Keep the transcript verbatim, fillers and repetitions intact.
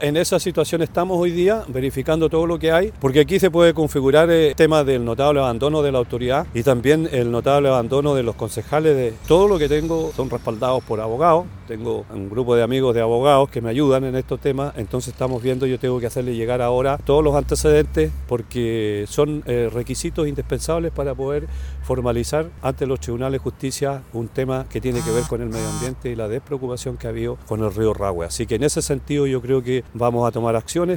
En esa situación estamos hoy día verificando todo lo que hay, porque aquí se puede configurar el tema del notable abandono de la autoridad y también el notable abandono de los concejales. De todo lo que tengo son respaldados por abogados. Tengo un grupo de amigos de abogados que me ayudan en estos temas, entonces estamos viendo, yo tengo que hacerle llegar ahora todos los antecedentes porque son eh, requisitos indispensables para poder formalizar ante los tribunales de justicia un tema que tiene que ver con el medio ambiente y la despreocupación que ha habido con el río Rahue. Así que en ese sentido yo creo que vamos a tomar acciones